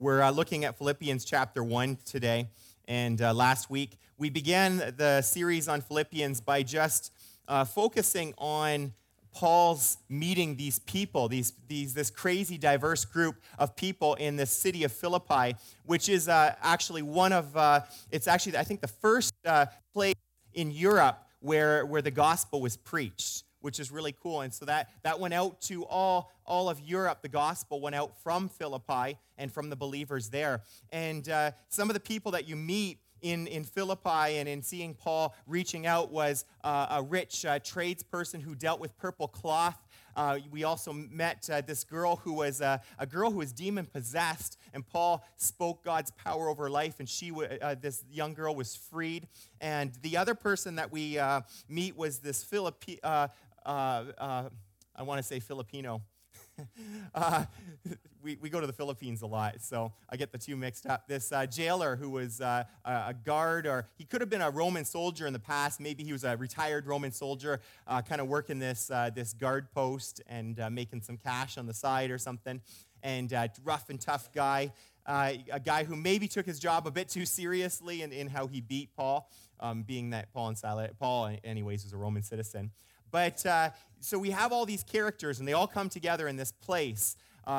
We're looking at Philippians chapter 1 today, and last week we began the series on Philippians by just focusing on Paul's meeting these people, this crazy diverse group of people in the city of Philippi, which is actually it's actually, I think, the first place in Europe where the gospel was preached, which is really cool. And so that went out to all of Europe. The gospel went out from Philippi and from the believers there. And some of the people that you meet in Philippi and in seeing Paul reaching out was a rich tradesperson who dealt with purple cloth. We also met this girl who was a girl who was demon-possessed, and Paul spoke God's power over her life, and this young girl was freed. And the other person that we meet was this I want to say Filipino. We go to the Philippines a lot, so I get the two mixed up. This jailer who was a guard, or he could have been a Roman soldier in the past. Maybe he was a retired Roman soldier, kind of working this guard post and making some cash on the side or something. And rough and tough guy, a guy who maybe took his job a bit too seriously in how he beat Paul, being that Paul, anyways, was a Roman citizen. But so we have all these characters, and they all come together in this place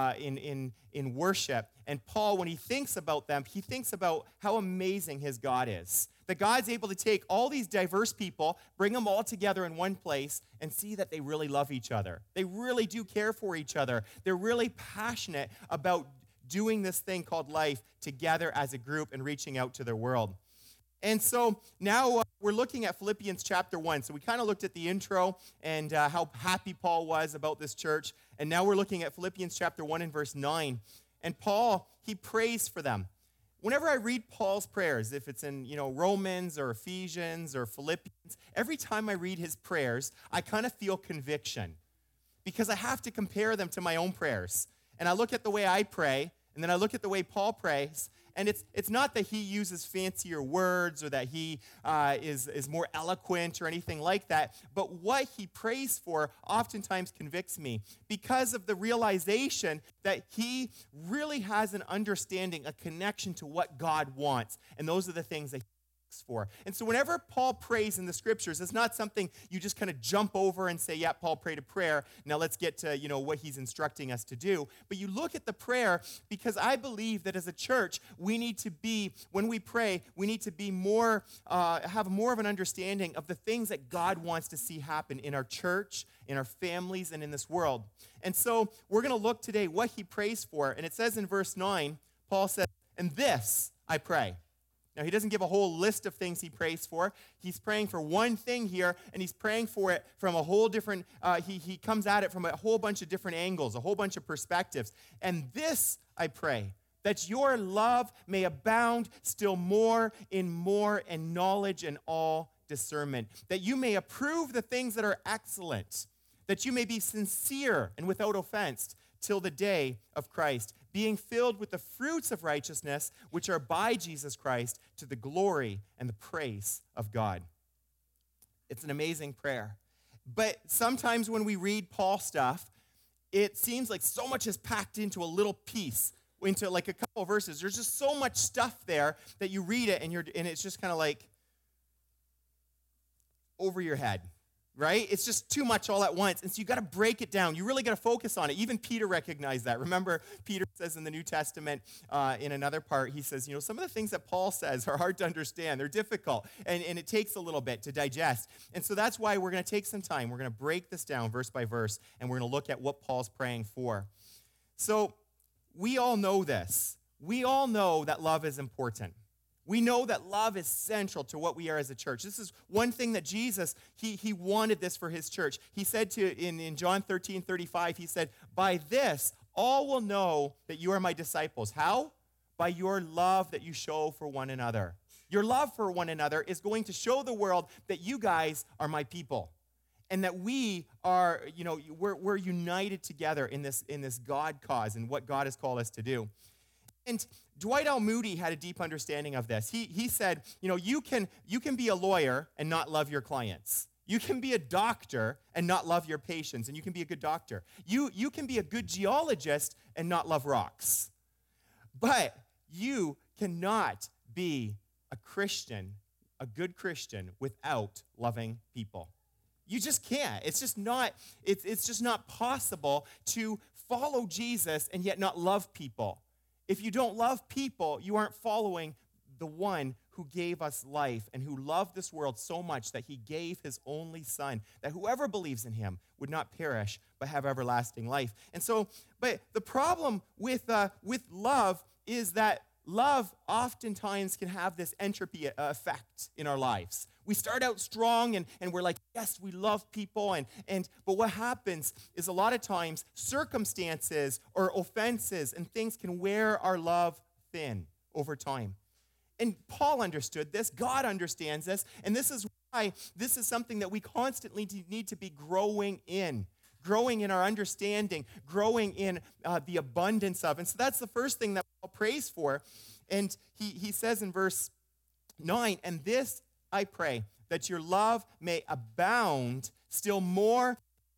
in worship. And Paul, when he thinks about them, he thinks about how amazing his God is. That God's able to take all these diverse people, bring them all together in one place, and see that they really love each other. They really do care for each other. They're really passionate about doing this thing called life together as a group and reaching out to their world. And so now we're looking at Philippians chapter 1. So we kind of looked at the intro and how happy Paul was about this church. And now we're looking at Philippians chapter 1 and verse 9. And Paul, he prays for them. Whenever I read Paul's prayers, if it's in Romans or Ephesians or Philippians, every time I read his prayers, I kind of feel conviction because I have to compare them to my own prayers. And I look at the way I pray, and then I look at the way Paul prays. And it's not that he uses fancier words or that he is more eloquent or anything like that, but what he prays for oftentimes convicts me because of the realization that he really has an understanding, a connection to what God wants. And those are the things that he asks for. And so whenever Paul prays in the scriptures, it's not something you just kind of jump over and say, yeah, Paul prayed a prayer. Now let's get to, what he's instructing us to do. But you look at the prayer because I believe that as a church, we need to be, when we pray, we need to be have more of an understanding of the things that God wants to see happen in our church, in our families, and in this world. And so we're going to look today what he prays for. And it says in verse 9, Paul says, "And this I pray." Now, he doesn't give a whole list of things he prays for. He's praying for one thing here, and he's praying for it from a whole different, he comes at it from a whole bunch of different angles, a whole bunch of perspectives. "And this I pray, that your love may abound still more in knowledge and all discernment, that you may approve the things that are excellent, that you may be sincere and without offense till the day of Christ, being filled with the fruits of righteousness, which are by Jesus Christ, to the glory and the praise of God." It's an amazing prayer. But sometimes when we read Paul stuff, it seems like so much is packed into a little piece, into like a couple of verses. There's just so much stuff there that you read it and it's just kind of like over your head. Right? It's just too much all at once. And so you got to break it down. You really got to focus on it. Even Peter recognized that. Remember, Peter says in the New Testament, in another part, he says, some of the things that Paul says are hard to understand. They're difficult. And it takes a little bit to digest. And so that's why we're going to take some time. We're going to break this down verse by verse. And we're going to look at what Paul's praying for. So we all know this. We all know that love is important. We know that love is central to what we are as a church. This is one thing that Jesus, he wanted this for his church. He said in John 13:35, he said, "By this all will know that you are my disciples." How? By your love that you show for one another. Your love for one another is going to show the world that you guys are my people. And that we are, we're united together in this God cause and what God has called us to do. And Dwight L. Moody had a deep understanding of this. He said, you can be a lawyer and not love your clients. You can be a doctor and not love your patients, and you can be a good doctor. You can be a good geologist and not love rocks. But you cannot be a Christian, a good Christian, without loving people. You just can't. It's just not possible to follow Jesus and yet not love people. If you don't love people, you aren't following the one who gave us life and who loved this world so much that he gave his only son, that whoever believes in him would not perish but have everlasting life. And so, but the problem with love is that love oftentimes can have this entropy effect in our lives. We start out strong and we're like, yes, we love people. But what happens is a lot of times circumstances or offenses and things can wear our love thin over time. And Paul understood this. God understands this. And this is why this is something that we constantly need to be growing in our understanding, growing in the abundance of. And so that's the first thing that Paul prays for. And he says in verse 9, and this I pray, that your love may abound still more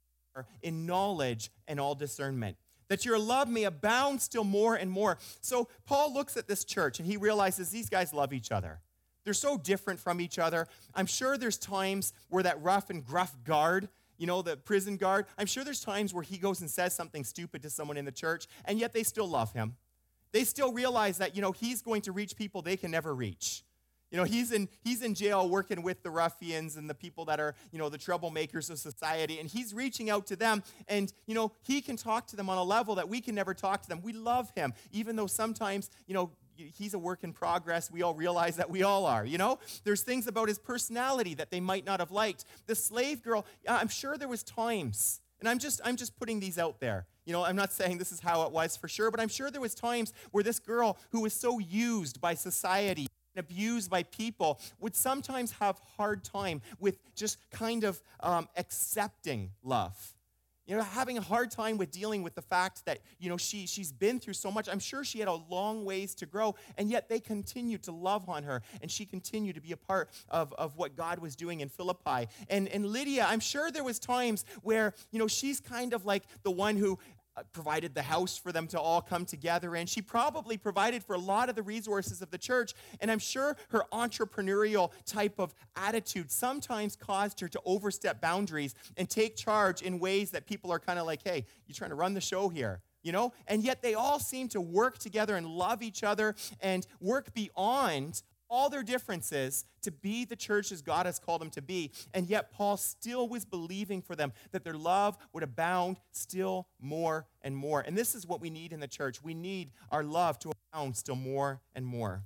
in knowledge and all discernment. That your love may abound still more and more. So Paul looks at this church and he realizes these guys love each other. They're so different from each other. I'm sure there's times where that rough and gruff guard, the prison guard, I'm sure there's times where he goes and says something stupid to someone in the church, and yet they still love him. They still realize that, he's going to reach people they can never reach. He's in jail working with the ruffians and the people that are, the troublemakers of society, and he's reaching out to them, and, he can talk to them on a level that we can never talk to them. We love him, even though sometimes, he's a work in progress. We all realize that we all are, There's things about his personality that they might not have liked. The slave girl, I'm sure there was times, and I'm just putting these out there. I'm not saying this is how it was for sure, but I'm sure there was times where this girl who was so used by society, abused by people, would sometimes have hard time with just kind of accepting love. Having a hard time with dealing with the fact that, she's been through so much. I'm sure she had a long ways to grow, and yet they continued to love on her, and she continued to be a part of what God was doing in Philippi. And Lydia, I'm sure there was times where, she's kind of like the one who provided the house for them to all come together in. She probably provided for a lot of the resources of the church, and I'm sure her entrepreneurial type of attitude sometimes caused her to overstep boundaries and take charge in ways that people are kind of like, hey, you trying to run the show here? And yet they all seem to work together and love each other and work beyond all their differences to be the church as God has called them to be. And yet Paul still was believing for them that their love would abound still more and more. And this is what we need in the church. We need our love to abound still more and more.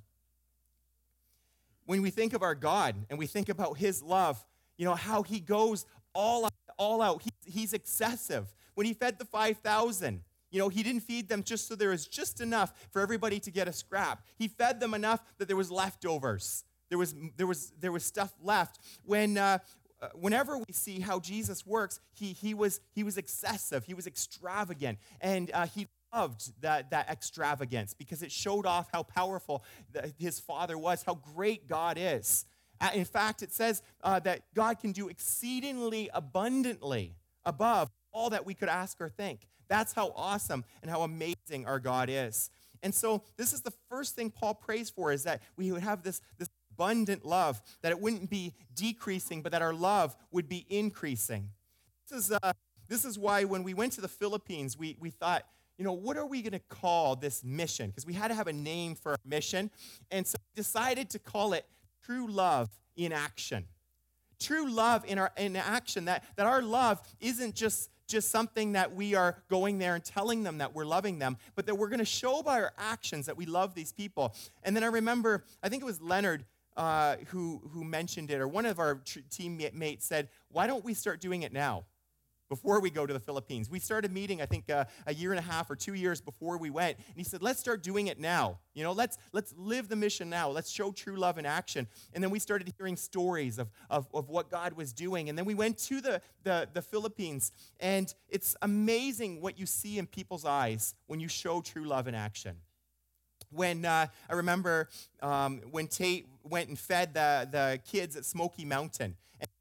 When we think of our God and we think about his love, how he goes all out. He's excessive. When he fed the 5,000, he didn't feed them just so there was just enough for everybody to get a scrap. He fed them enough that there was leftovers. There was stuff left. Whenever we see how Jesus works, he was excessive. He was extravagant, and he loved that extravagance because it showed off how powerful his Father was, how great God is. In fact, it says that God can do exceedingly abundantly above all that we could ask or think. That's how awesome and how amazing our God is. And so this is the first thing Paul prays for, is that we would have this abundant love, that it wouldn't be decreasing, but that our love would be increasing. This is why when we went to the Philippines, we thought, what are we going to call this mission? Because we had to have a name for our mission. And so we decided to call it True Love in Action. True love in action, that our love isn't just something that we are going there and telling them that we're loving them, but that we're going to show by our actions that we love these people. And then I remember, I think it was Leonard who mentioned it, or one of our teammates said, why don't we start doing it now? Before we go to the Philippines. We started meeting, I think, a year and a half or 2 years before we went. And he said, let's start doing it now. Let's live the mission now. Let's show true love in action. And then we started hearing stories of what God was doing. And then we went to the Philippines. And it's amazing what you see in people's eyes when you show true love in action. When I remember when Tate went and fed the kids at Smoky Mountain. And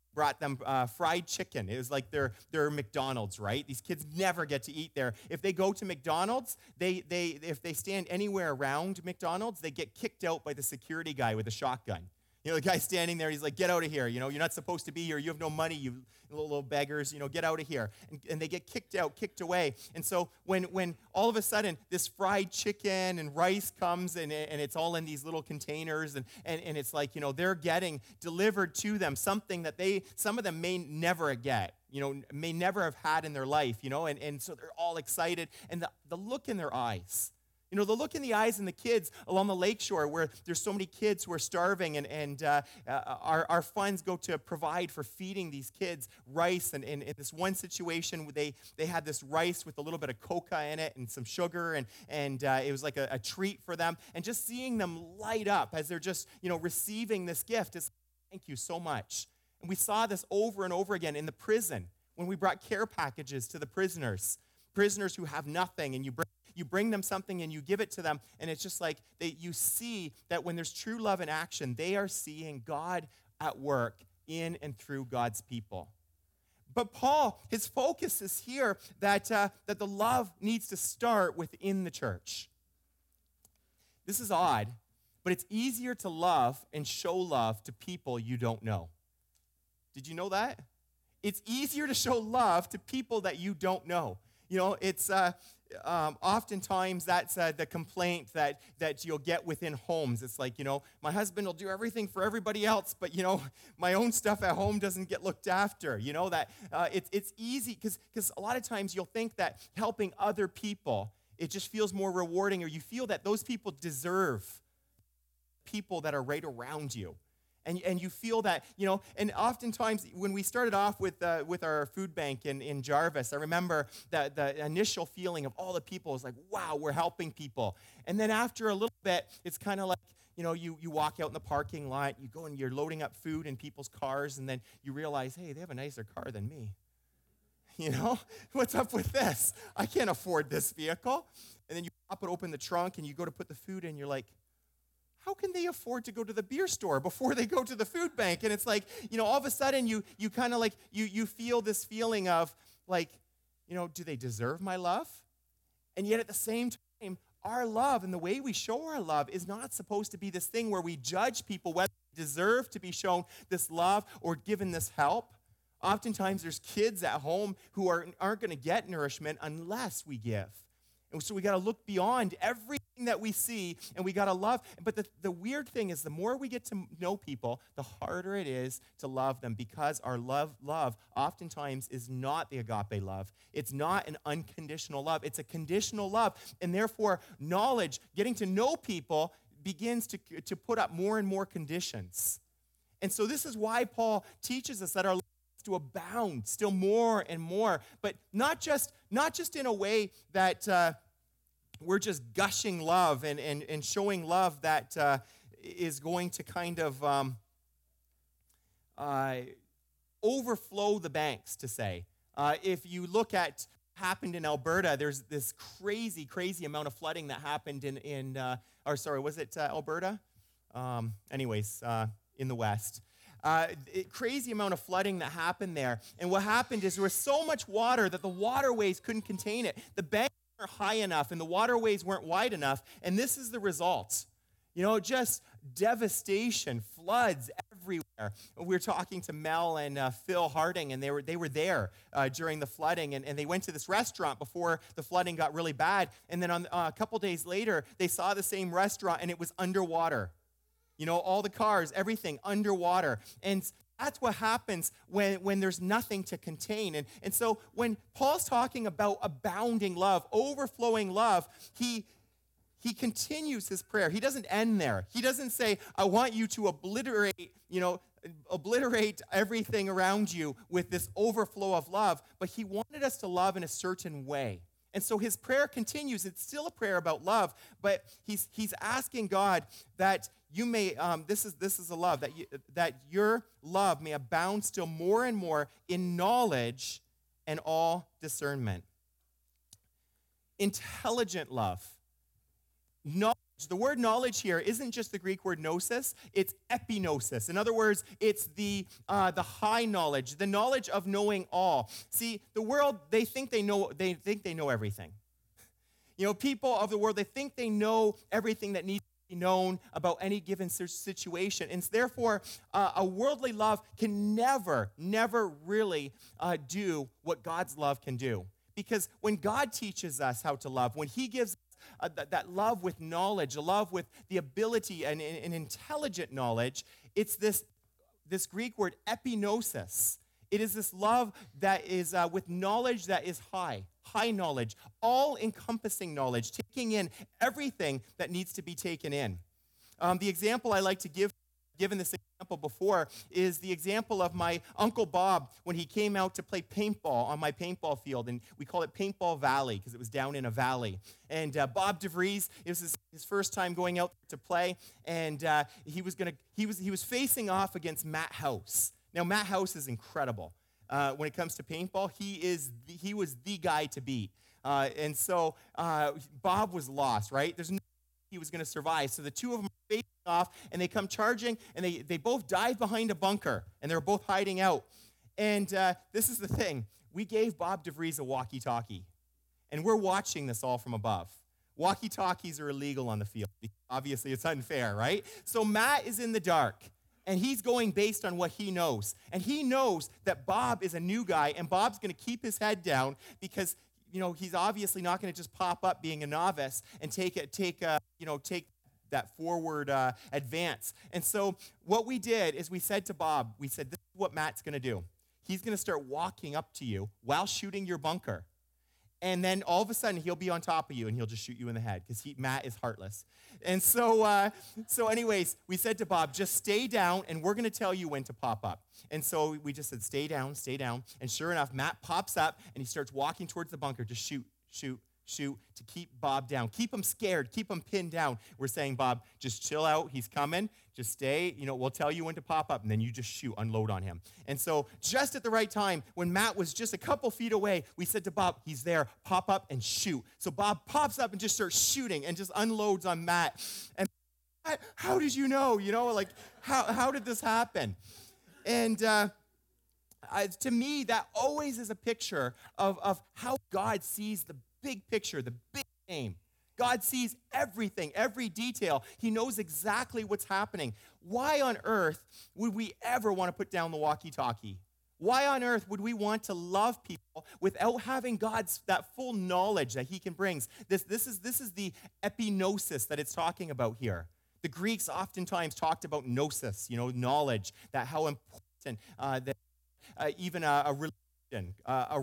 brought them fried chicken. It was like their McDonald's, right? These kids never get to eat there. If they go to McDonald's, if they stand anywhere around McDonald's, they get kicked out by the security guy with a shotgun. You know, the guy standing there, he's like, get out of here. You know, you're not supposed to be here. You have no money, you little beggars. You know, get out of here. And they get kicked out, kicked away. And so when all of a sudden this fried chicken and rice comes and it's all in these little containers and it's like, you know, they're getting delivered to them something that some of them may never get, you know, may never have had in their life, you know, and so they're all excited. And the look in their eyes, you know, the look in the eyes in the kids along the lakeshore where there's so many kids who are starving and our funds go to provide for feeding these kids rice. And in this one situation, they had this rice with a little bit of coca in it and some sugar, and it was like a treat for them. And just seeing them light up as they're just, you know, receiving this gift is thank you so much. And we saw this over and over again in the prison when we brought care packages to the prisoners who have nothing, and you bring them something and you give it to them, and it's just like you see that when there's true love in action, they are seeing God at work in and through God's people. But Paul, his focus is here that the love needs to start within the church. This is odd, but it's easier to love and show love to people you don't know. Did you know that? It's easier to show love to people that you don't know. You know, it's oftentimes that's the complaint that you'll get within homes. It's like, you know, my husband will do everything for everybody else, but, you know, my own stuff at home doesn't get looked after. You know, that it's easy because a lot of times you'll think that helping other people, it just feels more rewarding, or you feel that those people deserve people that are right around you. And you feel that, you know, and oftentimes when we started off with our food bank in Jarvis, I remember the initial feeling of all the people is like, wow, we're helping people. And then after a little bit, it's kind of like, you know, you walk out in the parking lot, you go and you're loading up food in people's cars, and then you realize, hey, they have a nicer car than me. You know, what's up with this? I can't afford this vehicle. And then you pop it open the trunk and you go to put the food in, you're like, how can they afford to go to the beer store before they go to the food bank? And it's like, you know, all of a sudden you kind of like, you feel this feeling of like, you know, do they deserve my love? And yet at the same time, our love and the way we show our love is not supposed to be this thing where we judge people whether they deserve to be shown this love or given this help. Oftentimes there's kids at home who aren't going to get nourishment unless we give. And so we got to look beyond everything that we see, and we got to love. But the weird thing is the more we get to know people, the harder it is to love them, because our love oftentimes is not the agape love. It's not an unconditional love. It's a conditional love. And therefore, knowledge, getting to know people, begins to put up more and more conditions. And so this is why Paul teaches us that our love is to abound still more and more, but not just in a way that we're just gushing love and showing love that is going to kind of overflow the banks, to say. If you look at what happened in Alberta, there's this crazy amount of flooding that happened was it Alberta? In the West. Crazy amount of flooding that happened there. And what happened is there was so much water that the waterways couldn't contain it. The banks weren't high enough and the waterways weren't wide enough. And this is the result. You know, just devastation, floods everywhere. We were talking to Mel and Phil Harding, and they were there during the flooding, and they went to this restaurant before the flooding got really bad. And then a couple days later, they saw the same restaurant, and it was underwater. You know, all the cars, everything underwater. And that's what happens when there's nothing to contain. And so when Paul's talking about abounding love, overflowing love, he continues his prayer. He doesn't end there. He doesn't say, I want you to obliterate everything around you with this overflow of love. But he wanted us to love in a certain way. And so his prayer continues. It's still a prayer about love, but he's asking God that you may, this is a love, that your love may abound still more and more in knowledge and all discernment. Intelligent love. Knowledge The word knowledge here isn't just the Greek word gnosis, it's epignosis. In other words, it's the high knowledge, the knowledge of knowing all. See, the world, they think they know everything. You know, people of the world, they think they know everything that needs to be known about any given situation. And therefore, a worldly love can never really do what God's love can do. Because when God teaches us how to love, when he gives that love with knowledge, a love with the ability and intelligent knowledge, it's this Greek word epignosis. It is this love that is with knowledge that is high knowledge, all-encompassing knowledge, taking in everything that needs to be taken in. The example I like to give, given this example before, is the example of my Uncle Bob when he came out to play paintball on my paintball field, and we call it Paintball Valley because it was down in a valley. And Bob DeVries, it was his first time going out to play, and he was facing off against Matt House. Now, Matt House is incredible. When it comes to paintball, he was the guy to beat. And so Bob was lost, right? There's no way he was going to survive. So the two of them are facing off, and they come charging, and they both dive behind a bunker, and they're both hiding out. And this is the thing. We gave Bob DeVries a walkie-talkie, and we're watching this all from above. Walkie-talkies are illegal on the field. Obviously, it's unfair, right? So Matt is in the dark. And he's going based on what he knows. And he knows that Bob is a new guy, and Bob's going to keep his head down because, you know, he's obviously not going to just pop up being a novice and take that forward advance. And so what we did is we said to Bob, this is what Matt's going to do. He's going to start walking up to you while shooting your bunker. And then all of a sudden, he'll be on top of you, and he'll just shoot you in the head because Matt is heartless. And so anyways, we said to Bob, just stay down, and we're going to tell you when to pop up. And so we just said, stay down. And sure enough, Matt pops up, and he starts walking towards the bunker. Just shoot to keep Bob down. Keep him scared. Keep him pinned down. We're saying, Bob, just chill out. He's coming. Just stay. You know, we'll tell you when to pop up, and then you just shoot, unload on him. And so just at the right time, when Matt was just a couple feet away, we said to Bob, he's there. Pop up and shoot. So Bob pops up and just starts shooting and just unloads on Matt. And how did you know? You know, like, how did this happen? And to me, that always is a picture of how God sees the big picture, the big game. God sees everything, every detail. He knows exactly what's happening. Why on earth would we ever want to put down the walkie-talkie? Why on earth would we want to love people without having that full knowledge that he can bring? This is the epignosis that it's talking about here. The Greeks oftentimes talked about gnosis, you know, knowledge, that how important that even a religion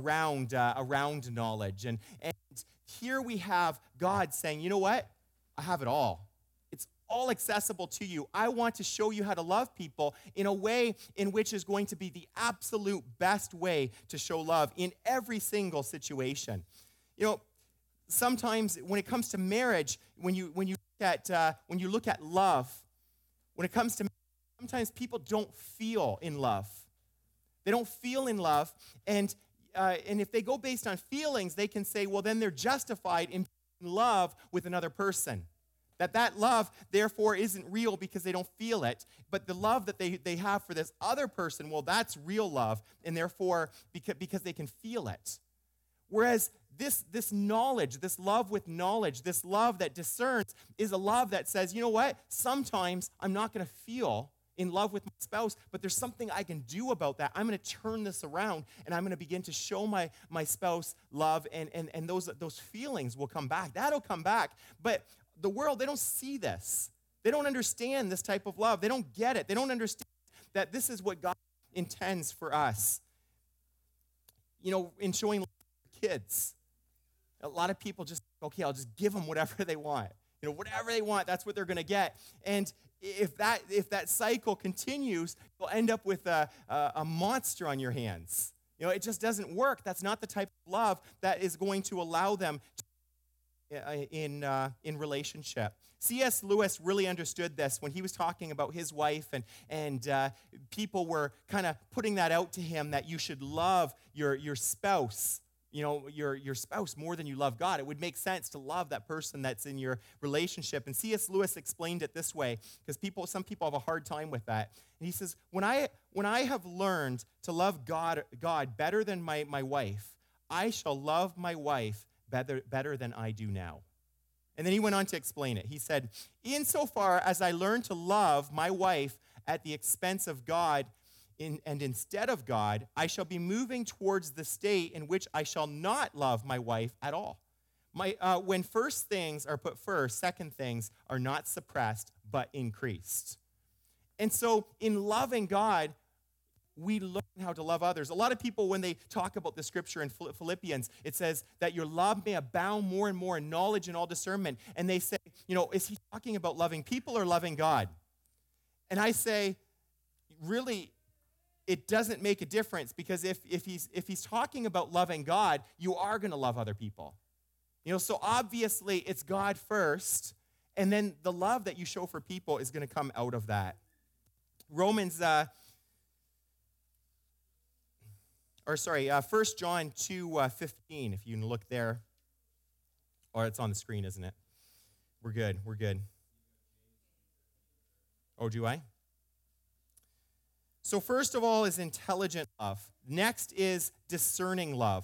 around knowledge. And here we have God saying, you know what? I have it all. It's all accessible to you. I want to show you how to love people in a way in which is going to be the absolute best way to show love in every single situation. You know, sometimes when it comes to marriage, when you look at love, when it comes to marriage, sometimes people don't feel in love. They don't feel in love, and if they go based on feelings, they can say, well, then they're justified in love with another person. That love, therefore, isn't real because they don't feel it. But the love that they have for this other person, well, that's real love, and therefore, because they can feel it. Whereas this knowledge, this love with knowledge, this love that discerns, is a love that says, you know what? Sometimes I'm not going to feel in love with my spouse, but there's something I can do about that. I'm going to turn this around, and I'm going to begin to show my spouse love, and those feelings will come back. That'll come back. But the world, they don't see this. They don't understand this type of love. They don't get it. They don't understand that this is what God intends for us. You know, in showing love to kids, a lot of people just, okay, I'll just give them whatever they want. You know, whatever they want, that's what they're going to get. And if that cycle continues, you'll end up with a monster on your hands. You know, it just doesn't work. That's not the type of love that is going to allow them in relationship. C.S. Lewis really understood this when he was talking about his wife, and people were kind of putting that out to him that you should love your spouse your spouse more than you love God. It would make sense to love that person that's in your relationship. And C.S. Lewis explained it this way, because some people have a hard time with that. And he says, when I have learned to love God better than my wife, I shall love my wife better than I do now. And then he went on to explain it. He said, insofar as I learn to love my wife at the expense of God and instead of God, I shall be moving towards the state in which I shall not love my wife at all. When first things are put first, second things are not suppressed, but increased. And so in loving God, we learn how to love others. A lot of people, when they talk about the scripture in Philippians, it says that your love may abound more and more in knowledge and all discernment. And they say, is he talking about loving people or loving God? And I say, really, it doesn't make a difference, because if he's talking about loving God, you are going to love other people. So obviously it's God first, and then the love that you show for people is going to come out of that. 1 John 2:15, if you can look there. Or it's on the screen, isn't it? We're good. Oh, do I? So first of all is intelligent love. Next is discerning love.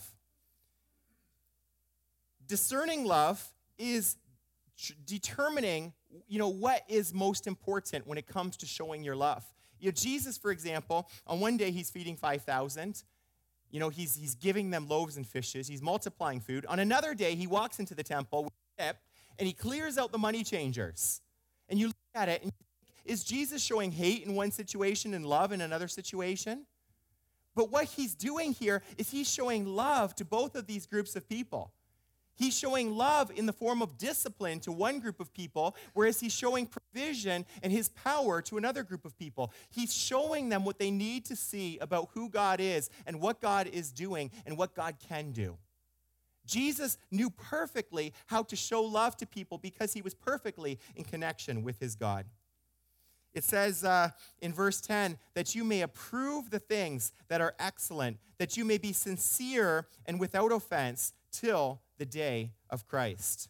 Discerning love is determining, what is most important when it comes to showing your love. Jesus, for example, on one day he's feeding 5,000. He's giving them loaves and fishes. He's multiplying food. On another day, he walks into the temple with a whip, and he clears out the money changers. And you look at it, and you think, is Jesus showing hate in one situation and love in another situation? But what he's doing here is he's showing love to both of these groups of people. He's showing love in the form of discipline to one group of people, whereas he's showing provision and his power to another group of people. He's showing them what they need to see about who God is and what God is doing and what God can do. Jesus knew perfectly how to show love to people because he was perfectly in connection with his God. It says in verse 10 that you may approve the things that are excellent, that you may be sincere and without offense till the day of Christ.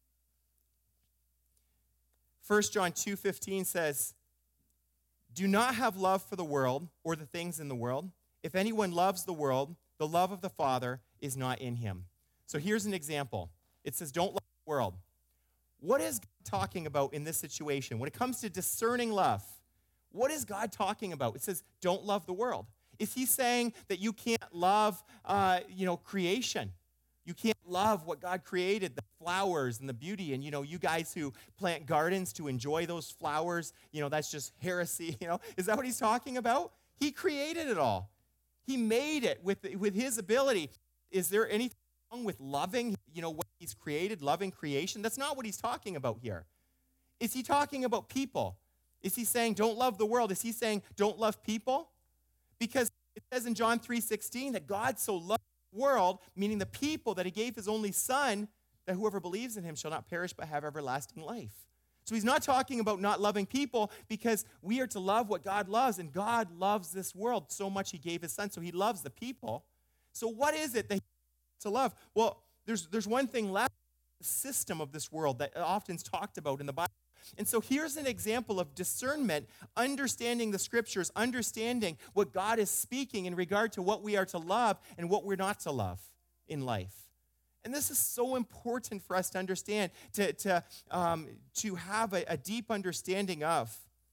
1 John 2:15 says, do not have love for the world or the things in the world. If anyone loves the world, the love of the Father is not in him. So here's an example. It says, don't love the world. What is God talking about in this situation? When it comes to discerning love, what is God talking about? It says, don't love the world. Is he saying that you can't love, creation? You can't love what God created, the flowers and the beauty. And, you guys who plant gardens to enjoy those flowers, that's just heresy. Is that what he's talking about? He created it all. He made it with his ability. Is there anything wrong with loving, what he's created, loving creation? That's not what he's talking about here. Is he talking about people? Is he saying don't love the world? Is he saying don't love people? Because it says in John 3:16 that God so loved the world, meaning the people, that he gave his only son, that whoever believes in him shall not perish but have everlasting life. So he's not talking about not loving people, because we are to love what God loves, and God loves this world so much he gave his son, so he loves the people. So what is it that he wants to love? Well, there's one thing left, the system of this world that often is talked about in the Bible. And so here's an example of discernment, understanding the scriptures, understanding what God is speaking in regard to what we are to love and what we're not to love in life. And this is so important for us to understand, to have a deep understanding of.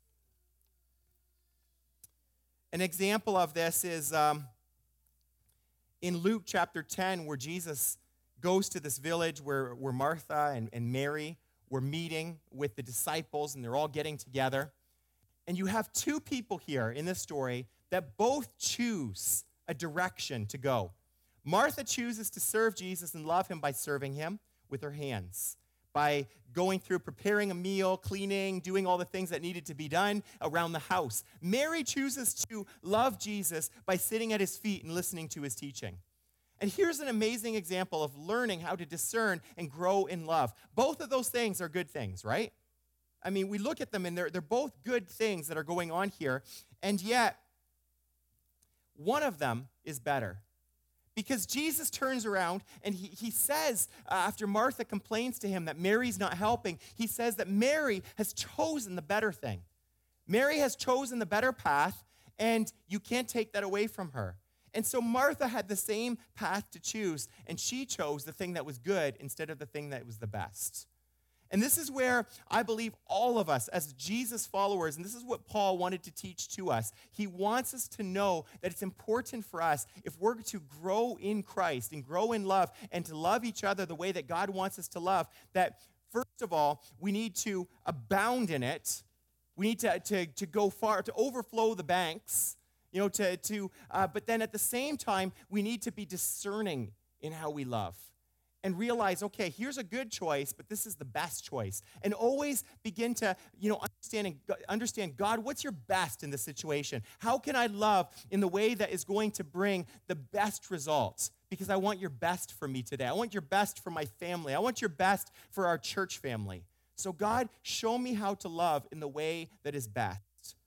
An example of this is in Luke chapter 10, where Jesus goes to this village where Martha and Mary were meeting with the disciples, and they're all getting together. And you have two people here in this story that both choose a direction to go. Martha chooses to serve Jesus and love him by serving him with her hands, by going through preparing a meal, cleaning, doing all the things that needed to be done around the house. Mary chooses to love Jesus by sitting at his feet and listening to his teaching. And here's an amazing example of learning how to discern and grow in love. Both of those things are good things, right? I mean, we look at them and they're both good things that are going on here. And yet, one of them is better. Because Jesus turns around and he says, after Martha complains to him that Mary's not helping, he says that Mary has chosen the better thing. Mary has chosen the better path, and you can't take that away from her. And so Martha had the same path to choose, and she chose the thing that was good instead of the thing that was the best. And this is where I believe all of us as Jesus followers, and this is what Paul wanted to teach to us. He wants us to know that it's important for us, if we're to grow in Christ and grow in love and to love each other the way that God wants us to love, that first of all, we need to abound in it. We need to go far, to overflow the banks, but then at the same time, we need to be discerning in how we love. And realize, okay, here's a good choice, but this is the best choice. And always begin to, understand, God, what's your best in this situation? How can I love in the way that is going to bring the best results? Because I want your best for me today. I want your best for my family. I want your best for our church family. So God, show me how to love in the way that is best.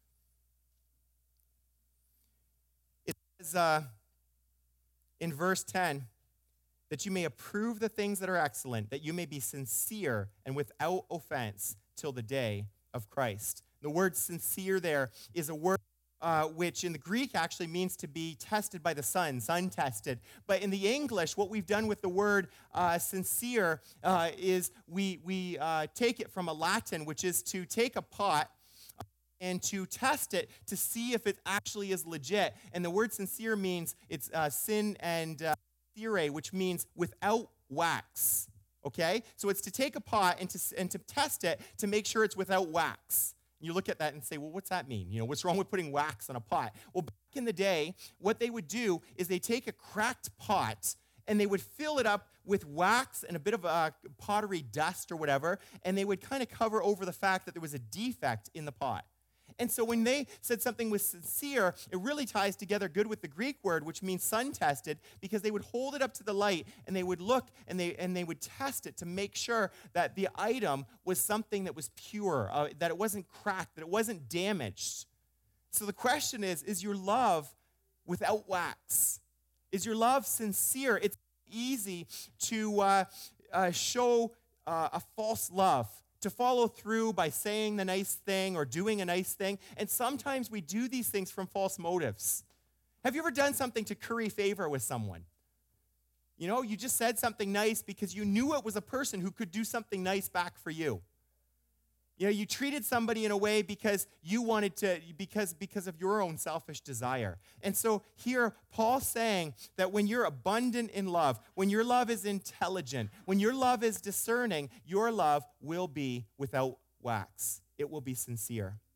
It says in verse 10, that you may approve the things that are excellent, that you may be sincere and without offense till the day of Christ. The word sincere there is a word which in the Greek actually means to be tested by the sun tested. But in the English, what we've done with the word sincere is we take it from a Latin, which is to take a pot and to test it to see if it actually is legit. And the word sincere means it's sin and which means without wax, okay? So it's to take a pot and to test it to make sure it's without wax. You look at that and say, well, what's that mean? What's wrong with putting wax on a pot? Well, back in the day, what they would do is they take a cracked pot and they would fill it up with wax and a bit of pottery dust or whatever, and they would kind of cover over the fact that there was a defect in the pot. And so when they said something was sincere, it really ties together good with the Greek word, which means sun-tested, because they would hold it up to the light, and they would look, and they would test it to make sure that the item was something that was pure, that it wasn't cracked, that it wasn't damaged. So the question is your love without wax? Is your love sincere? It's easy to show a false love, to follow through by saying the nice thing or doing a nice thing. And sometimes we do these things from false motives. Have you ever done something to curry favor with someone? You just said something nice because you knew it was a person who could do something nice back for you. You treated somebody in a way because you wanted to, because of your own selfish desire. And so here, Paul's saying that when you're abundant in love, when your love is intelligent, when your love is discerning, your love will be without wax. It will be sincere.